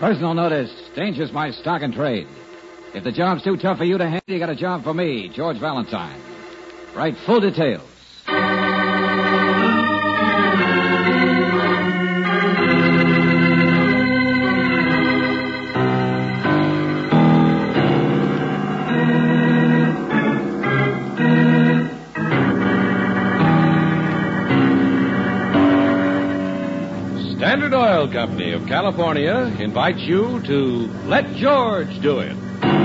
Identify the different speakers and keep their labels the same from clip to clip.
Speaker 1: Personal notice. Danger's my stock and trade. If the job's too tough for you to handle, you got a job for me, George Valentine. Write full details.
Speaker 2: Standard Oil Company of California invites you to Let George Do It.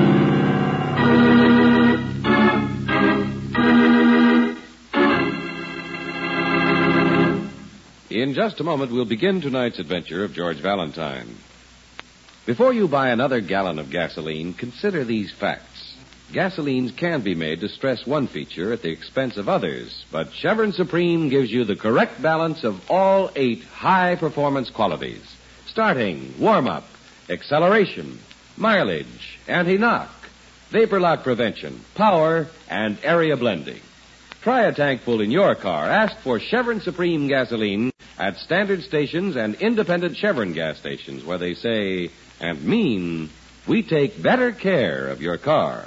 Speaker 2: In just a moment, we'll begin tonight's adventure of George Valentine. Before you buy another gallon of gasoline, consider these facts. Gasolines can be made to stress one feature at the expense of others, but Chevron Supreme gives you the correct balance of all 8 high-performance qualities, starting warm-up, acceleration, mileage, anti-knock, vapor lock prevention, power, and area blending. Try a tank full in your car. Ask for Chevron Supreme gasoline at standard stations and independent Chevron gas stations where they say and mean, we take better care of your car.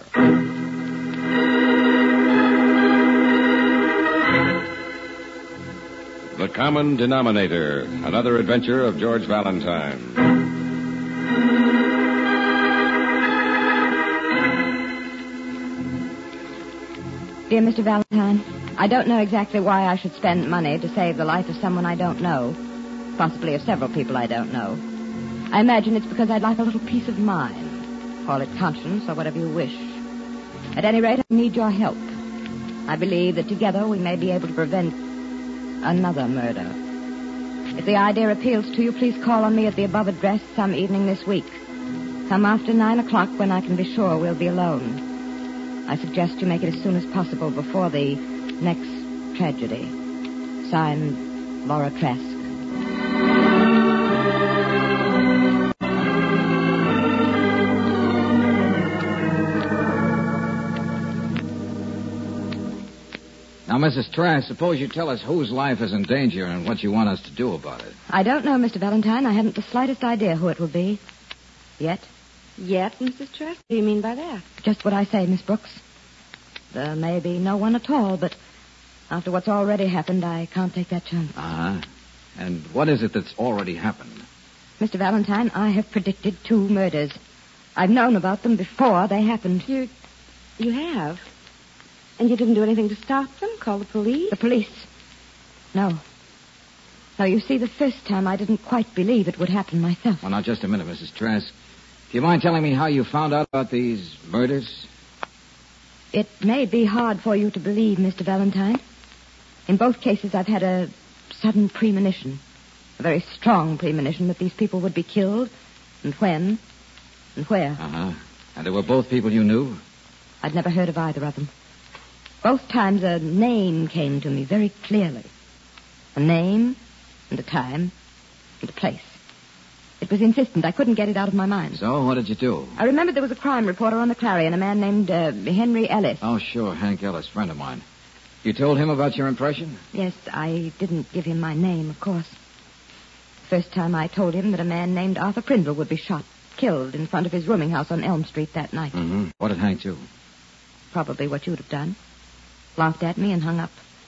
Speaker 2: The Common Denominator, another adventure of George Valentine.
Speaker 3: Dear Mr. Valentine, I don't know exactly why I should spend money to save the life of someone I don't know, possibly of several people I don't know. I imagine it's because I'd like a little peace of mind. Call it conscience or whatever you wish. At any rate, I need your help. I believe that together we may be able to prevent another murder. If the idea appeals to you, please call on me at the above address some evening this week. Come after 9 o'clock when I can be sure we'll be alone. I suggest you make it as soon as possible before the next tragedy. Signed, Laura Trask.
Speaker 1: Now, Mrs. Trask, suppose you tell us whose life is in danger and what you want us to do about it.
Speaker 3: I don't know, Mr. Valentine. I haven't the slightest idea who it will be. Yet.
Speaker 4: Yet, Mrs. Trask? What do you mean by that?
Speaker 3: Just what I say, Miss Brooks. There may be no one at all, but after what's already happened, I can't take that chance.
Speaker 1: Uh-huh. And what is it that's already happened?
Speaker 3: Mr. Valentine, I have predicted 2 murders. I've known about them before they happened.
Speaker 4: You have? And you didn't do anything to stop them? Call the police?
Speaker 3: The police? No. No, you see, the first time I didn't quite believe it would happen myself.
Speaker 1: Well, now, just a minute, Mrs. Trask. Do you mind telling me how you found out about these murders?
Speaker 3: It may be hard for you to believe, Mr. Valentine. In both cases, I've had a sudden premonition. A very strong premonition that these people would be killed. And when. And where.
Speaker 1: Uh-huh. And they were both people you knew?
Speaker 3: I'd never heard of either of them. Both times a name came to me very clearly. A name and a time and a place. It was insistent. I couldn't get it out of my mind.
Speaker 1: So, what did you do?
Speaker 3: I remembered there was a crime reporter on the Clarion, a man named Henry Ellis.
Speaker 1: Oh, sure, Hank Ellis, friend of mine. You told him about your impression?
Speaker 3: Yes, I didn't give him my name, of course. First time I told him that a man named Arthur Prindle would be shot, killed in front of his rooming house on Elm Street that night.
Speaker 1: Mm-hmm. What did Hank do?
Speaker 3: Probably what you'd have done. Laughed at me and hung up.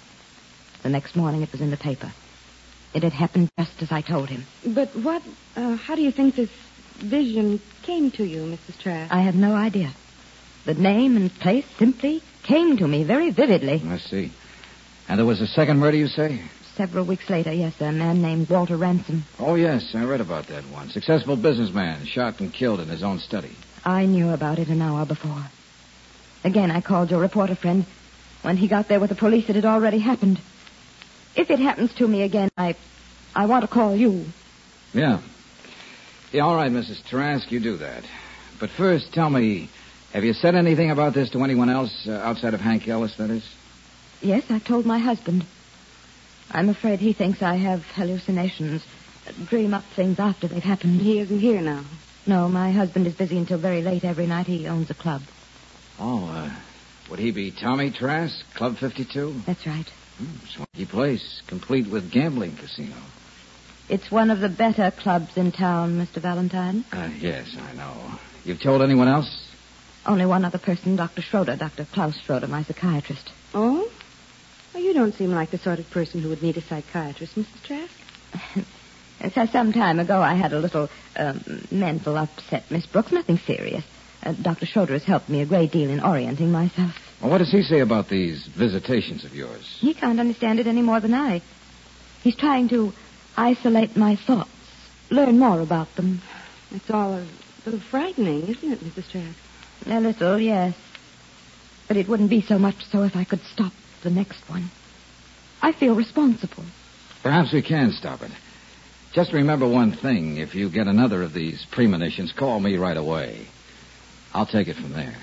Speaker 3: The next morning it was in the paper. It had happened just as I told him.
Speaker 4: But how do you think this vision came to you, Mrs. Trask?
Speaker 3: I have no idea. The name and place simply came to me very vividly.
Speaker 1: I see. And there was a second murder, you say?
Speaker 3: Several weeks later, yes, a man named Walter Ransom.
Speaker 1: Oh, yes, I read about that one. Successful businessman, shot and killed in his own study.
Speaker 3: I knew about it an hour before. Again, I called your reporter friend. When he got there with the police, it had already happened. If it happens to me again, I want to call you.
Speaker 1: Yeah. Yeah, all right, Mrs. Trask, you do that. But first, tell me, have you said anything about this to anyone else, outside of Hank Ellis, that is?
Speaker 3: Yes, I've told my husband. I'm afraid he thinks I have hallucinations, dream up things after they've happened.
Speaker 4: He isn't here now.
Speaker 3: No, my husband is busy until very late every night. He owns a club.
Speaker 1: Oh, would he be Tommy Trask, Club 52?
Speaker 3: That's right.
Speaker 1: Swanky place, complete with gambling casino.
Speaker 3: It's one of the better clubs in town, Mr. Valentine.
Speaker 1: Yes, I know. You've told anyone else?
Speaker 3: Only one other person, Dr. Schroeder, Dr. Klaus Schroeder, my psychiatrist.
Speaker 4: Oh? Well, you don't seem like the sort of person who would need a psychiatrist, Mrs. Trask.
Speaker 3: So some time ago, I had a little mental upset, Miss Brooks. Nothing serious. Dr. Schroeder has helped me a great deal in orienting myself.
Speaker 1: Well, what does he say about these visitations of yours?
Speaker 3: He can't understand it any more than I. He's trying to isolate my thoughts, learn more about them.
Speaker 4: It's all a little frightening, isn't it, Mrs. Trask?
Speaker 3: A little, yes. But it wouldn't be so much so if I could stop the next one. I feel responsible.
Speaker 1: Perhaps we can stop it. Just remember one thing. If you get another of these premonitions, call me right away. I'll take it from there.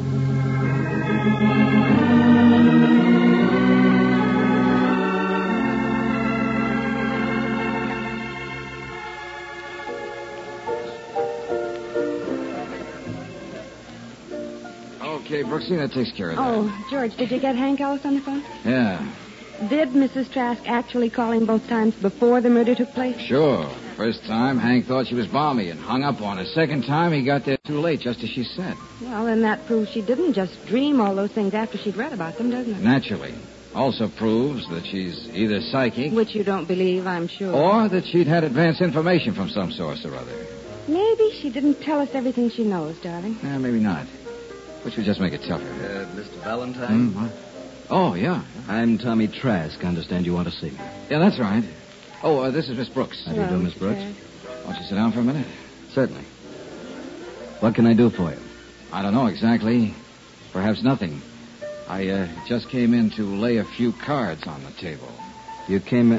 Speaker 1: Okay, Brooksy, that takes care of that.
Speaker 4: Oh, George, did you get Hank Ellis on the phone?
Speaker 1: Yeah,
Speaker 4: Did Mrs. Trask actually call him both times before the murder took place?
Speaker 1: sure. First time, Hank thought she was balmy and hung up on her. Second time, he got there too late, just as she said.
Speaker 4: Well, then that proves she didn't just dream all those things after she'd read about them, doesn't it?
Speaker 1: Naturally. Also proves that she's either psychic
Speaker 4: Which you don't believe, I'm sure.
Speaker 1: or that she'd had advance information from some source or other.
Speaker 4: Maybe she didn't tell us everything she knows, darling.
Speaker 1: Maybe not. Which would just make it tougher.
Speaker 5: Mr. Valentine?
Speaker 1: What? Oh, yeah.
Speaker 5: I'm Tommy Trask. I understand you want to see me.
Speaker 1: Yeah, that's right. Oh, this is Miss Brooks.
Speaker 5: How do you do, Miss
Speaker 4: Mr.
Speaker 5: Brooks?
Speaker 4: Trask.
Speaker 1: Won't you sit down for a minute?
Speaker 5: Certainly. What can I do for you?
Speaker 1: I don't know exactly. Perhaps nothing. I just came in to lay a few cards on the table.
Speaker 5: You came in...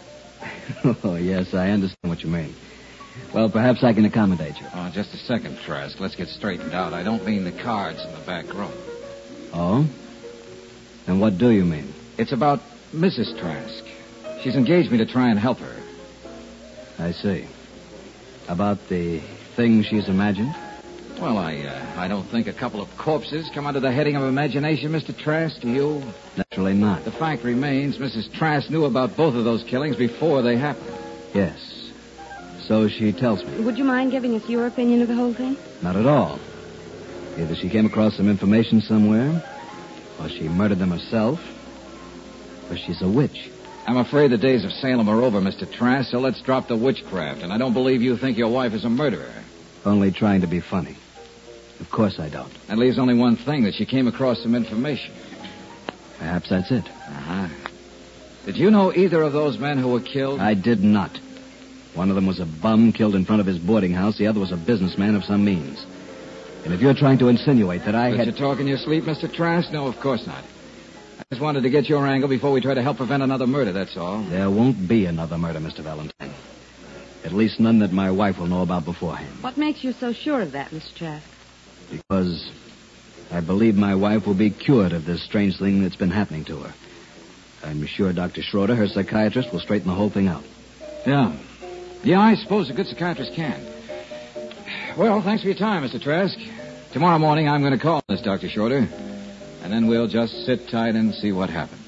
Speaker 5: Oh, yes, I understand what you mean. Well, perhaps I can accommodate you.
Speaker 1: Oh, just a second, Trask. Let's get straightened out. I don't mean the cards in the back room.
Speaker 5: Oh? And what do you mean?
Speaker 1: It's about Mrs. Trask. She's engaged me to try and help her.
Speaker 5: I see. About the thing she's imagined?
Speaker 1: Well, I don't think a couple of corpses come under the heading of imagination, Mr. Trask, do you?
Speaker 5: Naturally not.
Speaker 1: The fact remains Mrs. Trask knew about both of those killings before they happened.
Speaker 5: Yes. So she tells me.
Speaker 4: Would you mind giving us your opinion of the whole thing?
Speaker 5: Not at all. Either she came across some information somewhere, or she murdered them herself, or she's a witch.
Speaker 1: I'm afraid the days of Salem are over, Mr. Trask, so let's drop the witchcraft. And I don't believe you think your wife is a murderer.
Speaker 5: Only trying to be funny. Of course I don't.
Speaker 1: That leaves only one thing, that she came across some information.
Speaker 5: Perhaps that's it.
Speaker 1: Uh-huh. Did you know either of those men who were killed?
Speaker 5: I did not. One of them was a bum killed in front of his boarding house. The other was a businessman of some means. And if you're trying to insinuate that I
Speaker 1: Did
Speaker 5: had...
Speaker 1: you talk in your sleep, Mr. Trask? No, of course not. I just wanted to get your angle before we try to help prevent another murder, that's all.
Speaker 5: There won't be another murder, Mr. Valentine. At least none that my wife will know about beforehand.
Speaker 4: What makes you so sure of that, Mr. Trask?
Speaker 5: Because I believe my wife will be cured of this strange thing that's been happening to her. I'm sure Dr. Schroeder, her psychiatrist, will straighten the whole thing out.
Speaker 1: Yeah. Yeah, I suppose a good psychiatrist can. Well, thanks for your time, Mr. Trask. Tomorrow morning I'm going to call this Dr. Schroeder, and then we'll just sit tight and see what happens.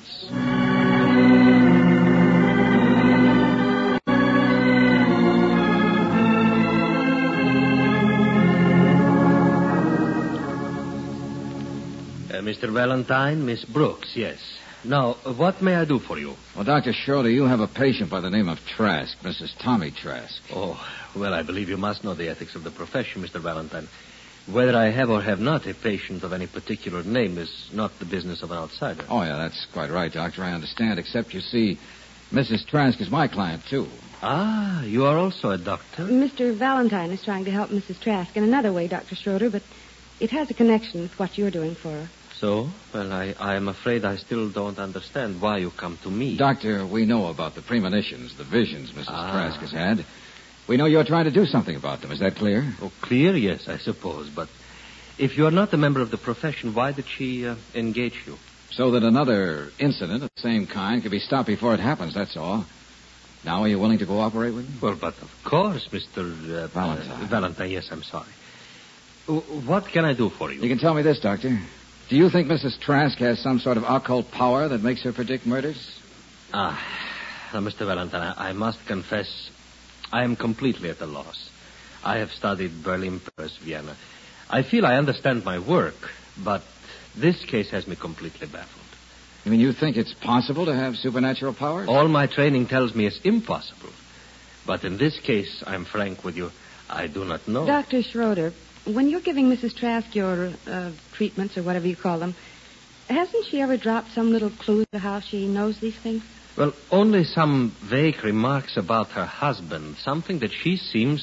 Speaker 6: Mr. Valentine, Miss Brooks, yes. Now, what may I do for you?
Speaker 1: Well, Dr. Schroeder, you have a patient by the name of Trask, Mrs. Tommy Trask.
Speaker 6: Oh, well, I believe you must know the ethics of the profession, Mr. Valentine. Whether I have or have not a patient of any particular name is not the business of an outsider.
Speaker 1: Oh, yeah, that's quite right, Doctor. I understand, except you see, Mrs. Trask is my client, too.
Speaker 6: Ah, you are also a doctor?
Speaker 4: Mr. Valentine is trying to help Mrs. Trask in another way, Dr. Schroeder, but it has a connection with what you're doing for her.
Speaker 6: So? Well, I am afraid I still don't understand why you come to me.
Speaker 1: Doctor, we know about the premonitions, the visions Mrs. Trask has had. We know you're trying to do something about them. Is that clear?
Speaker 6: Oh, clear? Yes, I suppose. But if you are not a member of the profession, why did she engage you?
Speaker 1: So that another incident of the same kind could be stopped before it happens, that's all. Now, are you willing to cooperate with me?
Speaker 6: Well, but of course, Mr.
Speaker 1: Valentine.
Speaker 6: Valentine, yes, I'm sorry. What can I do for you?
Speaker 1: You can tell me this, Doctor. Do you think Mrs. Trask has some sort of occult power that makes her predict murders?
Speaker 6: Now, Mr. Valentine, I must confess I am completely at a loss. I have studied Berlin, Paris, Vienna. I feel I understand my work, but this case has me completely baffled.
Speaker 1: You mean you think it's possible to have supernatural powers?
Speaker 6: All my training tells me it's impossible. But in this case, I'm frank with you, I do not know.
Speaker 4: Dr. Schroeder, when you're giving Mrs. Trask your treatments or whatever you call them, hasn't she ever dropped some little clue to how she knows these things?
Speaker 6: Well, only some vague remarks about her husband, something that she seems...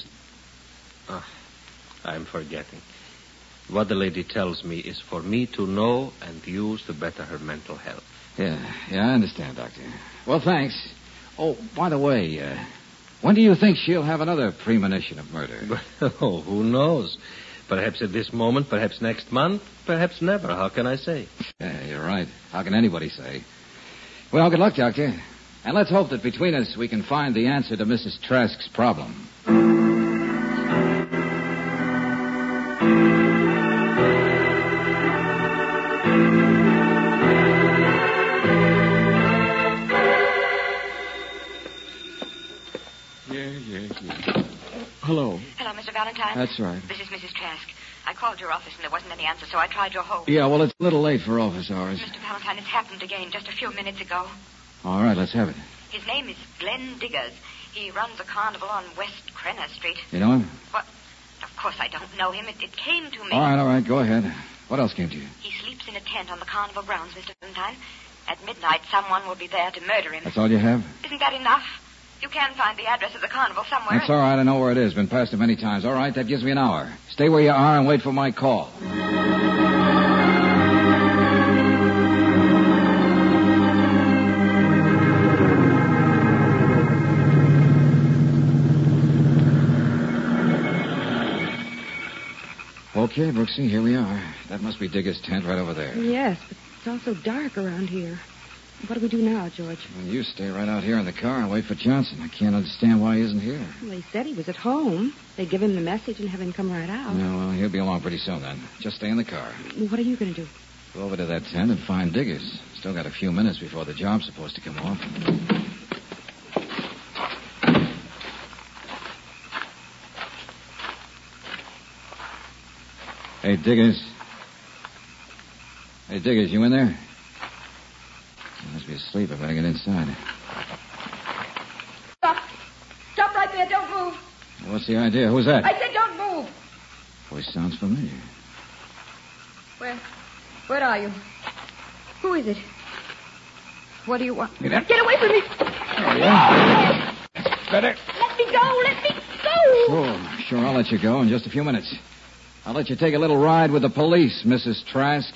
Speaker 6: I'm forgetting. What the lady tells me is for me to know and use to better her mental health.
Speaker 1: Yeah, I understand, Doctor. Well, thanks. Oh, by the way, when do you think she'll have another premonition of murder?
Speaker 6: Oh, who knows? Perhaps at this moment, perhaps next month, perhaps never. How can I say?
Speaker 1: Yeah, you're right. How can anybody say? Well, good luck, Doctor. And let's hope that between us we can find the answer to Mrs. Trask's problem. Hello.
Speaker 7: Hello, Mr. Valentine.
Speaker 1: That's right.
Speaker 7: This is Mrs. Trask. I called your office and there wasn't any answer, so I tried your home.
Speaker 1: Yeah, well, it's a little late for office hours.
Speaker 7: Mr. Valentine, it's happened again just a few minutes ago.
Speaker 1: All right, let's have it.
Speaker 7: His name is Glenn Diggers. He runs a carnival on West Krenner Street.
Speaker 1: You know him?
Speaker 7: What? Of course I don't know him. It came to me.
Speaker 1: All right, go ahead. What else came to you?
Speaker 7: He sleeps in a tent on the carnival grounds, Mr. Valentine. At midnight, someone will be there to murder him.
Speaker 1: That's all you have?
Speaker 7: Isn't that enough? You can find the address of the carnival somewhere.
Speaker 1: That's all right. I know where it is. Been past it many times. All right, that gives me an hour. Stay where you are and wait for my call. Okay, Brooksy, here we are. That must be Digger's tent right over there.
Speaker 4: Yes, but it's also dark around here. What do we do now, George?
Speaker 1: Well, you stay right out here in the car and wait for Johnson. I can't understand why he isn't here.
Speaker 4: Well, he said he was at home. They give him the message and have him come right out.
Speaker 1: No, well, he'll be along pretty soon then. Just stay in the car.
Speaker 4: What are you going to do?
Speaker 1: Go over to that tent and find Diggers. Still got a few minutes before the job's supposed to come off. Hey, Diggers. Hey, Diggers, you in there? He must be asleep. I better get inside.
Speaker 3: Stop. Stop right there. Don't move.
Speaker 1: What's the idea? Who's that?
Speaker 3: I said don't move.
Speaker 1: Voice sounds familiar.
Speaker 3: Where are you? Who is it? What do you want?
Speaker 1: Get up.
Speaker 3: Get away from me.
Speaker 1: Oh, yeah. Better.
Speaker 3: Let me go. Let me go.
Speaker 1: Oh, sure, I'll let you go in just a few minutes. I'll let you take a little ride with the police, Mrs. Trask.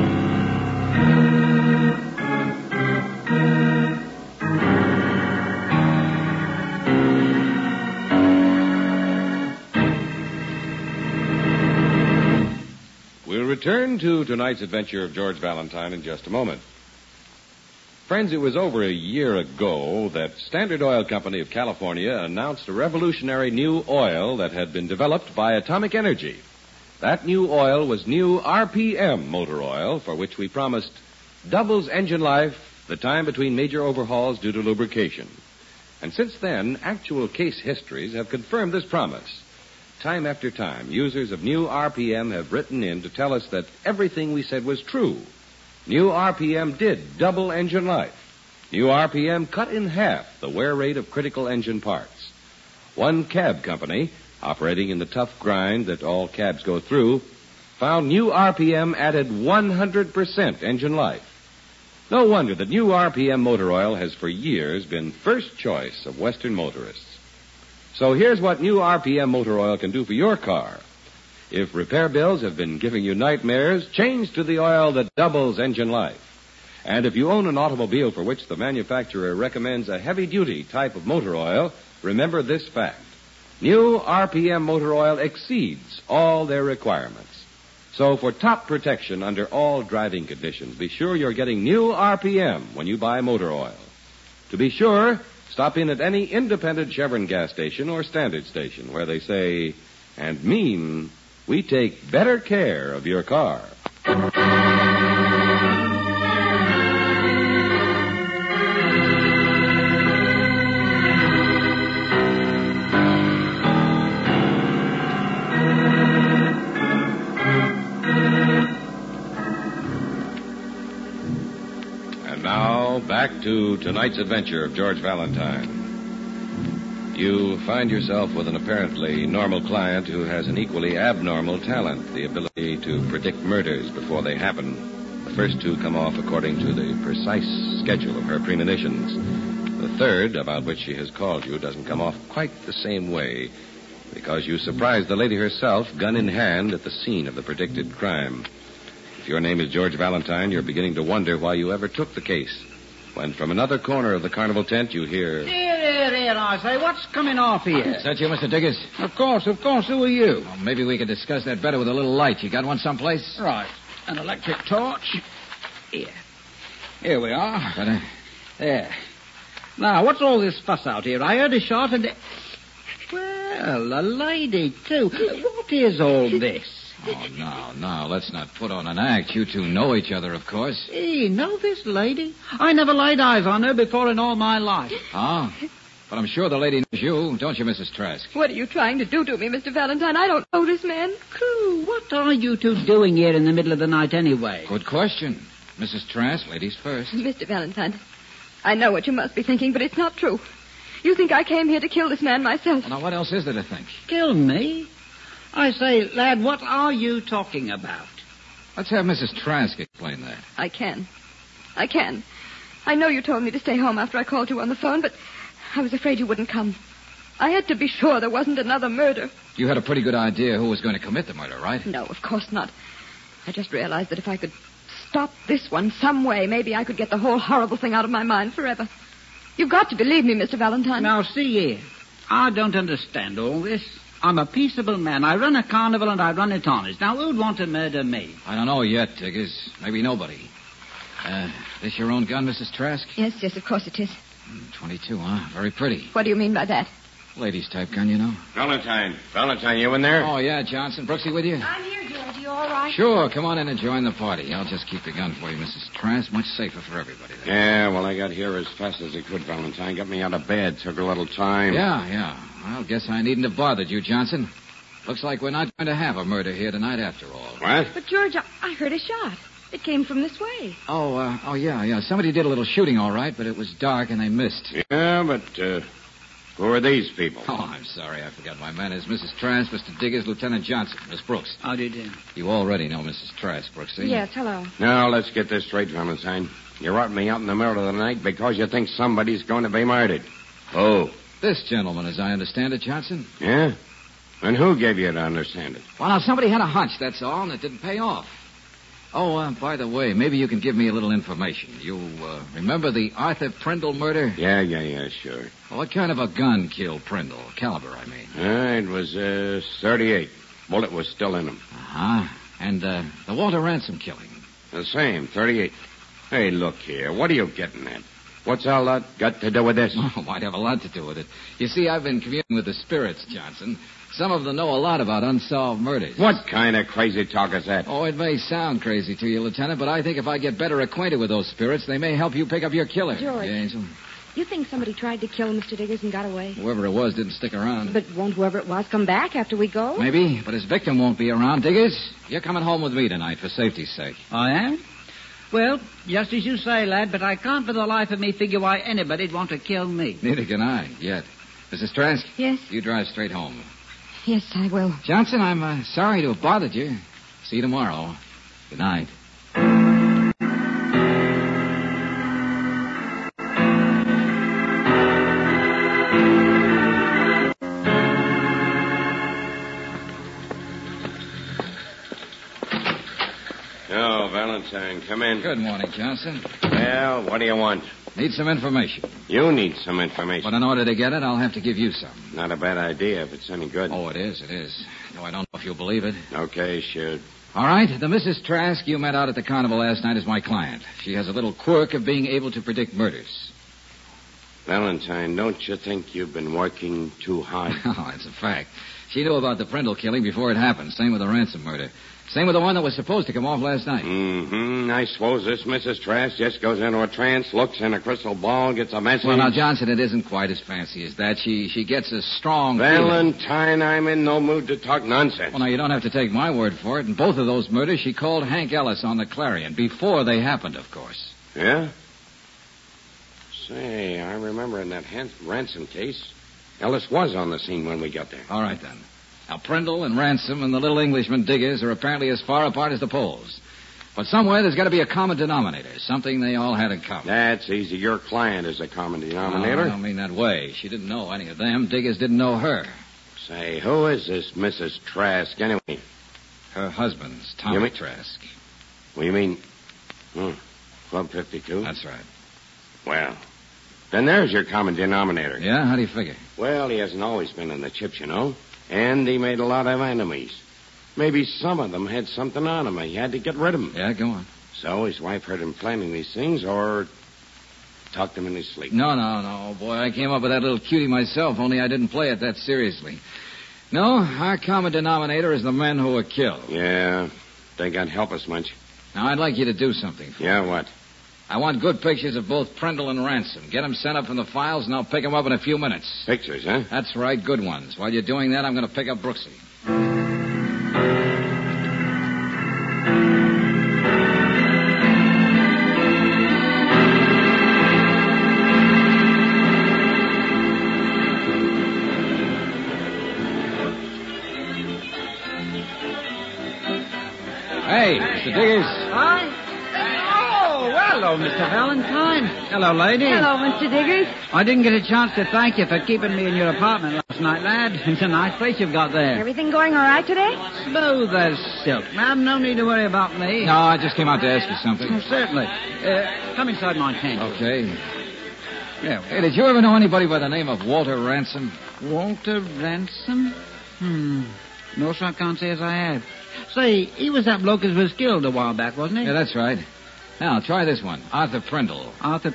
Speaker 2: We'll return to tonight's adventure of George Valentine in just a moment. Friends, it was over a year ago that Standard Oil Company of California announced a revolutionary new oil that had been developed by Atomic Energy. That new oil was new RPM motor oil, for which we promised doubles engine life, the time between major overhauls due to lubrication. And since then, actual case histories have confirmed this promise. Time after time, users of new RPM have written in to tell us that everything we said was true. New RPM did double engine life. New RPM cut in half the wear rate of critical engine parts. One cab company, operating in the tough grind that all cabs go through, found new RPM added 100% engine life. No wonder that new RPM motor oil has for years been first choice of Western motorists. So here's what new RPM motor oil can do for your car. If repair bills have been giving you nightmares, change to the oil that doubles engine life. And if you own an automobile for which the manufacturer recommends a heavy-duty type of motor oil, remember this fact. New RPM motor oil exceeds all their requirements. So for top protection under all driving conditions, be sure you're getting new RPM when you buy motor oil. To be sure, stop in at any independent Chevron gas station or Standard station where they say and mean, we take better care of your car. Back to tonight's adventure of George Valentine. You find yourself with an apparently normal client who has an equally abnormal talent, the ability to predict murders before they happen. The first two come off according to the precise schedule of her premonitions. The third, about which she has called you, doesn't come off quite the same way, because you surprised the lady herself, gun in hand, at the scene of the predicted crime. If your name is George Valentine, you're beginning to wonder why you ever took the case. When from another corner of the carnival tent you hear...
Speaker 8: Here, I say. What's coming off here?
Speaker 1: Is that you, Mr. Diggers?
Speaker 8: Of course. Who are you?
Speaker 1: Well, maybe we could discuss that better with a little light. You got one someplace?
Speaker 8: Right. An electric torch. Here we are.
Speaker 1: Better.
Speaker 8: There. Now, what's all this fuss out here? I heard a shot and... Well, a lady, too. What is all this?
Speaker 1: Oh, no. Let's not put on an act. You two know each other, of course.
Speaker 8: Hey, know this lady? I never laid eyes on her before in all my life.
Speaker 1: Oh? But I'm sure the lady knows you, don't you, Mrs. Trask?
Speaker 3: What are you trying to do to me, Mr. Valentine? I don't know this man.
Speaker 8: Crew, what are you two doing here in the middle of the night anyway?
Speaker 1: Good question. Mrs. Trask, ladies first.
Speaker 3: Mr. Valentine, I know what you must be thinking, but it's not true. You think I came here to kill this man myself.
Speaker 1: Well, now, what else is there to think?
Speaker 8: Kill me? I say, lad, what are you talking about?
Speaker 1: Let's have Mrs. Trask explain that.
Speaker 3: I can. I know you told me to stay home after I called you on the phone, but I was afraid you wouldn't come. I had to be sure there wasn't another murder.
Speaker 1: You had a pretty good idea who was going to commit the murder, right?
Speaker 3: No, of course not. I just realized that if I could stop this one some way, maybe I could get the whole horrible thing out of my mind forever. You've got to believe me, Mr. Valentine.
Speaker 8: Now, see here. I don't understand all this. I'm a peaceable man. I run a carnival and I run it honest. Now, who'd want to murder me?
Speaker 1: I don't know yet, Diggers. Maybe nobody. This your own gun, Mrs. Trask?
Speaker 3: Yes, of course it is.
Speaker 1: 22, huh? Very pretty.
Speaker 3: What do you mean by that?
Speaker 1: Ladies' type gun, you know.
Speaker 9: Valentine, you in there?
Speaker 1: Oh, yeah, Johnson. Brooksy with you?
Speaker 7: I'm here, George. You all right?
Speaker 1: Sure, come on in and join the party. I'll just keep the gun for you, Mrs. Trask. Much safer for everybody there.
Speaker 9: Yeah, well, I got here as fast as I could, Valentine. Got me out of bed. Took a little time.
Speaker 1: Yeah. Well, guess I needn't have bothered you, Johnson. Looks like we're not going to have a murder here tonight after all.
Speaker 9: What?
Speaker 4: But, George, I heard a shot. It came from this way.
Speaker 1: Oh, yeah. Somebody did a little shooting, all right, but it was dark and they missed.
Speaker 9: Yeah, but who are these people?
Speaker 1: Oh, I'm sorry. I forgot my manners. Mrs. Trask, Mr. Diggers, Lieutenant Johnson, Miss Brooks.
Speaker 8: How do you do?
Speaker 1: You already know Mrs. Trask, Brooksy.
Speaker 4: Yes, hello.
Speaker 9: Now, let's get this straight, Valentine. You brought me out in the middle of the night because you think somebody's going to be murdered. Oh.
Speaker 1: This gentleman, as I understand it, Johnson.
Speaker 9: Yeah? And who gave you to understand it?
Speaker 1: Well, now, somebody had a hunch, that's all, and it didn't pay off. Oh, by the way, maybe you can give me a little information. You remember the Arthur Prindle murder?
Speaker 9: Yeah, sure.
Speaker 1: Well, what kind of a gun killed Prindle? Caliber, I mean.
Speaker 9: It was 38. Bullet was still in him.
Speaker 1: Uh-huh. And the Walter Ransom killing?
Speaker 9: The same, 38. Hey, look here. What are you getting at? What's all that got to do with this?
Speaker 1: Oh, might have a lot to do with it. You see, I've been communing with the spirits, Johnson. Some of them know a lot about unsolved murders.
Speaker 9: What kind of crazy talk is that?
Speaker 1: Oh, it may sound crazy to you, Lieutenant, but I think if I get better acquainted with those spirits, they may help you pick up your killer.
Speaker 4: George.
Speaker 1: Yeah, Angel?
Speaker 4: You think somebody tried to kill Mr. Diggers and got away?
Speaker 1: Whoever it was didn't stick around.
Speaker 4: But won't whoever it was come back after we go?
Speaker 1: Maybe, but his victim won't be around. Diggers, you're coming home with me tonight for safety's sake.
Speaker 8: I am? Well, just as you say, lad, but I can't for the life of me figure why anybody'd want to kill me.
Speaker 1: Neither can I, yet. Mrs. Trask?
Speaker 3: Yes?
Speaker 1: You drive straight home.
Speaker 3: Yes, I will.
Speaker 1: Johnson, I'm sorry to have bothered you. See you tomorrow. Good night.
Speaker 9: Oh, Valentine, come in.
Speaker 1: Good morning, Johnson.
Speaker 9: Well, what do you want?
Speaker 1: Need some information.
Speaker 9: You need some information.
Speaker 1: But in order to get it, I'll have to give you some.
Speaker 9: Not a bad idea if it's any good.
Speaker 1: Oh, it is. Though I don't know if you'll believe it.
Speaker 9: Okay, shoot.
Speaker 1: All right, the Mrs. Trask you met out at the carnival last night is my client. She has a little quirk of being able to predict murders.
Speaker 9: Valentine, don't you think you've been working too hard?
Speaker 1: Oh, it's a fact. She knew about the Prindle killing before it happened. Same with the Ransom murder. Same with the one that was supposed to come off last night.
Speaker 9: Mm-hmm. I suppose this Mrs. Trask just goes into a trance, looks in a crystal ball, gets a message.
Speaker 1: Well, now, Johnson, it isn't quite as fancy as that. She gets a strong
Speaker 9: Valentine, I'm in no mood to talk nonsense.
Speaker 1: Well, now, you don't have to take my word for it. In both of those murders, she called Hank Ellis on the Clarion. Before they happened, of course.
Speaker 9: Yeah? Say, I remember in that ransom case, Ellis was on the scene when we got there.
Speaker 1: All right, then. Now, Prindle and Ransom and the little Englishman Diggers are apparently as far apart as the poles. But somewhere there's got to be a common denominator, something they all had in common.
Speaker 9: That's easy. Your client is a common denominator.
Speaker 1: I don't mean that way. She didn't know any of them. Diggers didn't know her.
Speaker 9: Say, who is this Mrs. Trask, anyway?
Speaker 1: Her husband's Tommy Trask.
Speaker 9: Well, you mean... Club 52?
Speaker 1: That's right.
Speaker 9: Well, then there's your common denominator.
Speaker 1: Yeah? How do you figure?
Speaker 9: Well, he hasn't always been in the chips, you know. And he made a lot of enemies. Maybe some of them had something on him. He had to get rid of them.
Speaker 1: Yeah, go on.
Speaker 9: So his wife heard him planning these things or talked him in his sleep.
Speaker 1: No. Boy, I came up with that little cutie myself, only I didn't play it that seriously. No, our common denominator is the men who were killed.
Speaker 9: Yeah, they can't help us much.
Speaker 1: Now, I'd like you to do something for me.
Speaker 9: Yeah, what?
Speaker 1: I want good pictures of both Prindle and Ransom. Get them sent up from the files, and I'll pick them up in a few minutes.
Speaker 9: Pictures, huh?
Speaker 1: That's right, good ones. While you're doing that, I'm going to pick up Brooksy. Hey, Mr. Diggers.
Speaker 8: Hi. Oh, hello, Mr. Valentine. Hello, lady.
Speaker 4: Hello, Mr. Diggers.
Speaker 8: I didn't get a chance to thank you for keeping me in your apartment last night, lad. It's a nice place you've got there.
Speaker 4: Everything going all right today?
Speaker 8: Smooth as silk. Ma'am, no need to worry about me.
Speaker 1: No, I just came out to ask you something.
Speaker 8: Oh, certainly. Come inside my tent.
Speaker 1: Okay.
Speaker 8: Yeah.
Speaker 1: Hey, did you ever know anybody by the name of Walter Ransom?
Speaker 8: Walter Ransom? No, sir, I can't say as I have. Say, he was that bloke as was killed a while back, wasn't he?
Speaker 1: Yeah, that's right. Now, try this one. Arthur Prindle.
Speaker 8: Arthur...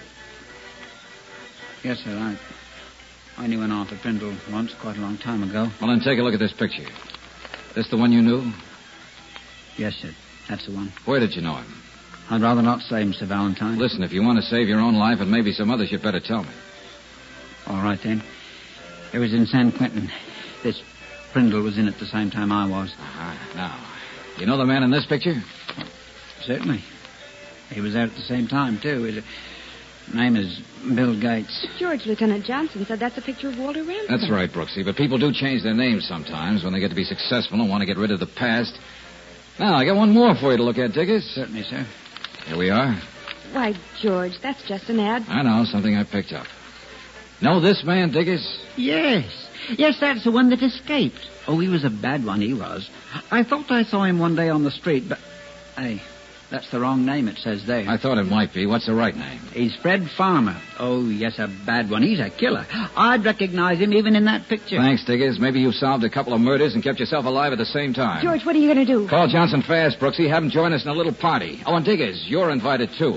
Speaker 8: Yes, sir, I knew an Arthur Prindle once, quite a long time ago.
Speaker 1: Well, then take a look at this picture. This the one you knew?
Speaker 8: Yes, sir, that's the one.
Speaker 1: Where did you know him?
Speaker 8: I'd rather not say, Mr. Valentine.
Speaker 1: Listen, if you want to save your own life and maybe some others, you'd better tell me.
Speaker 8: All right, then. It was in San Quentin. This Prindle was in at the same time I was.
Speaker 1: Now, you know the man in this picture?
Speaker 8: Certainly. He was there at the same time, too. His name is Bill Gates.
Speaker 4: George, Lieutenant Johnson said that's a picture of Walter Ransom.
Speaker 1: That's right, Brooksy, but people do change their names sometimes when they get to be successful and want to get rid of the past. Now, I got one more for you to look at, Diggers.
Speaker 8: Certainly, sir.
Speaker 1: Here we are.
Speaker 4: Why, George, that's just an ad.
Speaker 1: I know, something I picked up. Know this man, Diggers?
Speaker 8: Yes. Yes, that's the one that escaped. Oh, he was a bad one, he was. I thought I saw him one day on the street, but... Hey, that's the wrong name it says there.
Speaker 1: I thought it might be. What's the right name?
Speaker 8: He's Fred Farmer. Oh, yes, a bad one. He's a killer. I'd recognize him even in that picture.
Speaker 1: Thanks, Diggers. Maybe you solved a couple of murders and kept yourself alive at the same time.
Speaker 4: George, what are you going to do?
Speaker 1: Call Johnson fast, Brooksy. Have him join us in a little party. Oh, and Diggers, you're invited, too.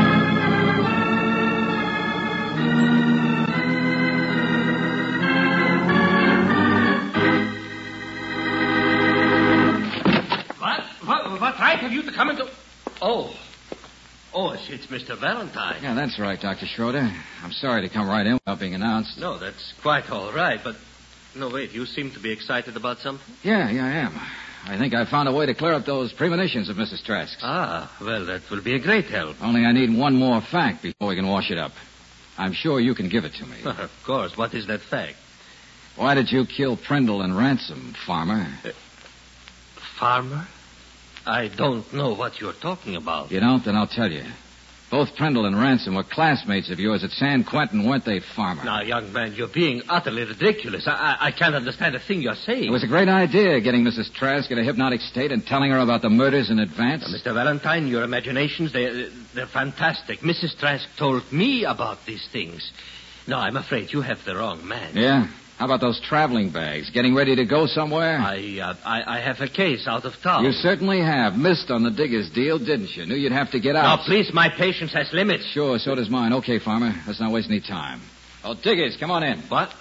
Speaker 6: What right have you to come into... Oh, it's Mr. Valentine.
Speaker 1: Yeah, that's right, Dr. Schroeder. I'm sorry to come right in without being announced.
Speaker 6: No, that's quite all right, but... No, wait, you seem to be excited about something?
Speaker 1: Yeah, I am. I think I found a way to clear up those premonitions of Mrs. Trask's.
Speaker 6: Ah, well, that will be a great help.
Speaker 1: Only I need one more fact before we can wash it up. I'm sure you can give it to me.
Speaker 6: Of course. What is that fact?
Speaker 1: Why did you kill Prindle and Ransom, Farmer?
Speaker 6: Farmer? I don't know what you're talking about.
Speaker 1: You don't? Then I'll tell you. Both Prindle and Ransom were classmates of yours at San Quentin, weren't they, Farmer?
Speaker 6: Now, young man, you're being utterly ridiculous. I can't understand a thing you're saying.
Speaker 1: It was a great idea, getting Mrs. Trask in a hypnotic state and telling her about the murders in advance.
Speaker 6: Mr. Valentine, your imaginations, they're fantastic. Mrs. Trask told me about these things. No, I'm afraid you have the wrong man.
Speaker 1: Yeah? How about those traveling bags? Getting ready to go somewhere?
Speaker 6: I have a case out of town.
Speaker 1: You certainly have. Missed on the Diggers deal, didn't you? Knew you'd have to get out.
Speaker 6: Now, please, my patience has limits.
Speaker 1: Sure, so does mine. Okay, Farmer. Let's not waste any time. Oh, Diggers, come on in.
Speaker 6: What?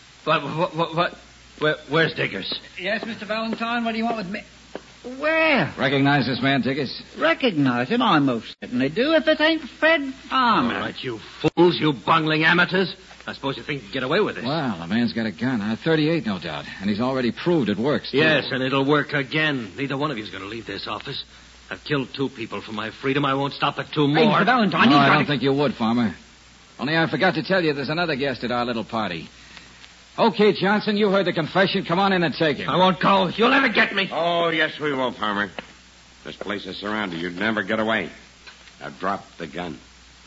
Speaker 6: Where's Diggers?
Speaker 8: Yes, Mr. Valentine, what do you want with me? Where?
Speaker 1: Recognize this man, Diggers?
Speaker 8: Recognize him? I most certainly do, if it ain't Fred Farmer.
Speaker 6: All right, you fools, you bungling amateurs. I suppose you think you can get away with this.
Speaker 1: Well, the man's got a gun. 38, no doubt. And he's already proved it works, too.
Speaker 6: Yes, and it'll work again. Neither one of you's going to leave this office. I've killed 2 people for my freedom. I won't stop at 2 more.
Speaker 8: Hey, Mr. Valentine,
Speaker 1: No, I don't think you would, Farmer. Only I forgot to tell you there's another guest at our little party. Okay, Johnson, you heard the confession. Come on in and take him.
Speaker 6: I won't go. You'll never get me.
Speaker 9: Oh, yes, we will, Farmer. This place is surrounded. You'd never get away. Now drop the gun.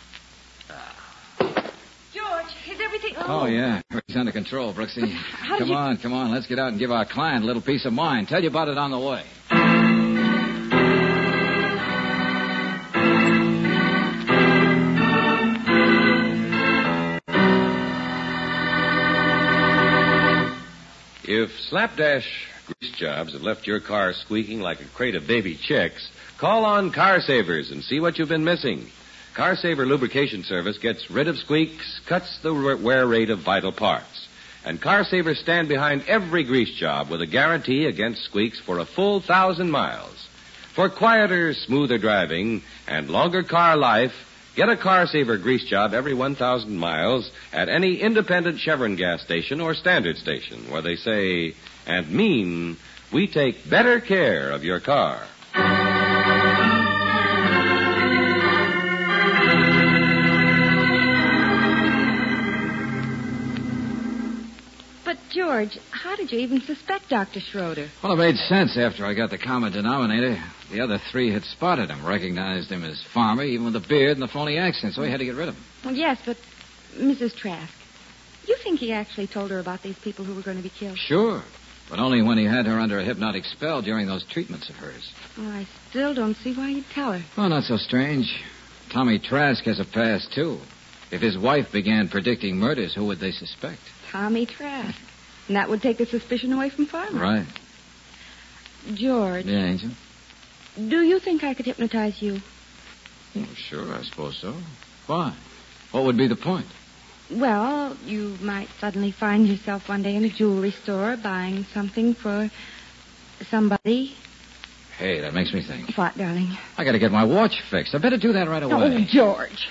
Speaker 3: George, is everything...
Speaker 1: Oh, yeah. He's under control, Brooksy. Come on. Let's get out and give our client a little peace of mind. Tell you about it on the way.
Speaker 2: If Slapdash Grease Jobs have left your car squeaking like a crate of baby chicks, call on Car Savers and see what you've been missing. Car Saver Lubrication Service gets rid of squeaks, cuts the wear rate of vital parts. And Car Savers stand behind every grease job with a guarantee against squeaks for a full 1,000 miles. For quieter, smoother driving and longer car life, get a Car Saver grease job every 1,000 miles at any independent Chevron gas station or standard station where they say and mean, we take better care of your car.
Speaker 4: But, George, how did you even suspect Dr. Schroeder?
Speaker 1: Well, it made sense after I got the common denominator. The other three had spotted him, recognized him as Farmer, even with the beard and the phony accent, so he had to get rid of him.
Speaker 4: Well, yes, but Mrs. Trask, you think he actually told her about these people who were going to be killed?
Speaker 1: Sure, but only when he had her under a hypnotic spell during those treatments of hers.
Speaker 4: Well, I still don't see why you'd tell her.
Speaker 1: Well, not so strange. Tommy Trask has a past, too. If his wife began predicting murders, who would they suspect?
Speaker 4: Tommy Trask. And that would take the suspicion away from Farmer.
Speaker 1: Right.
Speaker 4: George.
Speaker 1: Yeah, Angel?
Speaker 4: Do you think I could hypnotize you?
Speaker 1: Well, sure, I suppose so. Why? What would be the point?
Speaker 4: Well, you might suddenly find yourself one day in a jewelry store buying something for somebody.
Speaker 1: Hey, that makes me think.
Speaker 4: What, darling?
Speaker 1: I gotta get my watch fixed. I better do that right away.
Speaker 4: Oh, George.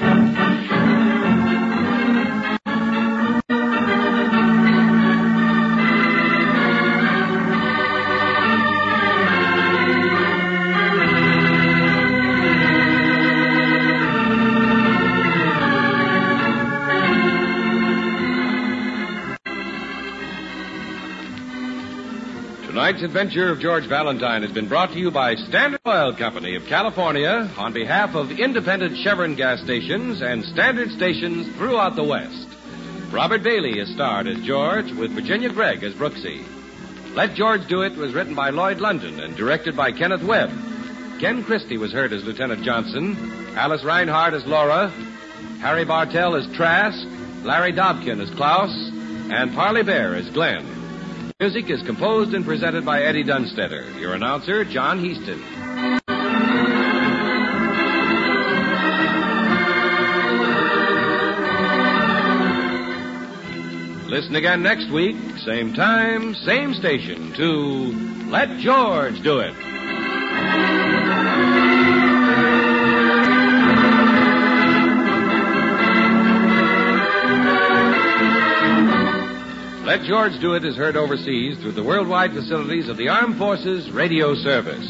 Speaker 2: Tonight's adventure of George Valentine has been brought to you by Standard Oil Company of California on behalf of independent Chevron gas stations and standard stations throughout the West. Robert Bailey is starred as George with Virginia Gregg as Brooksy. Let George Do It was written by Lloyd London and directed by Kenneth Webb. Ken Christie was heard as Lieutenant Johnson, Alice Reinhardt as Laura, Harry Bartell as Trask, Larry Dobkin as Klaus, and Parley Bear as Glenn. Music is composed and presented by Eddie Dunstetter. Your announcer, John Heaston. Listen again next week, same time, same station, to Let George Do It. Let George Do It is heard overseas through the worldwide facilities of the Armed Forces Radio Service.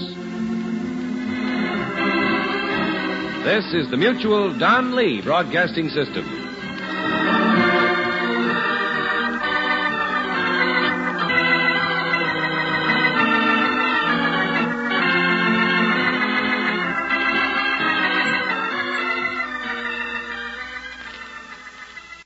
Speaker 2: This is the Mutual Don Lee Broadcasting System.